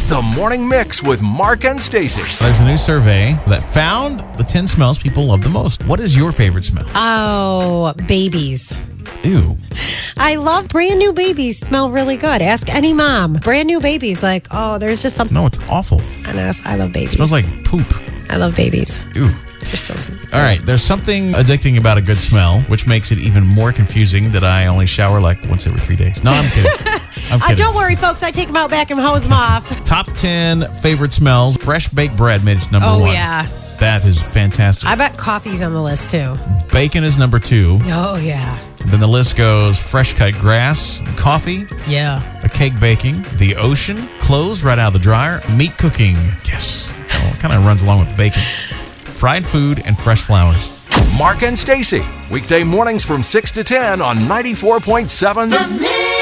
The Morning Mix with Mark and Stacey. There's a new survey that found the 10 smells people love the most. What is your favorite smell? Oh, babies. Ew. I love brand new babies. Smell really good. Ask any mom. Brand new babies, like, oh, there's just something. No, it's awful. I love babies. It smells like poop. I love babies. Ew. They're so sweet. All right, there's something addicting about a good smell, which makes it even more confusing that I only shower like once every 3 days. No, I'm kidding. I'm kidding. Don't worry, folks. I take them out back and hose them off. Top 10 favorite smells. Fresh baked bread made it number one. Oh, yeah. That is fantastic. I bet coffee's on the list, too. Bacon is number 2. Oh, yeah. Then the list goes fresh cut grass, coffee, Yeah. a cake baking, the ocean, clothes right out of the dryer, meat cooking. Yes. Well, it kind of runs along with bacon. Fried food and fresh flowers. Mark and Stacey. Weekday mornings from 6 to 10 on 94.7 The Mix.